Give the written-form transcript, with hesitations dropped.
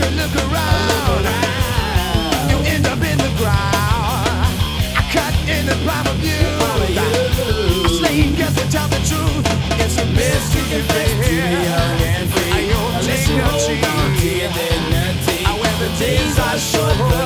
you look around, you end up in the ground. I cut in the prime of youth. Slave gets to tell the truth. It's a mystery affair. I don't take no cheat. When the days are short.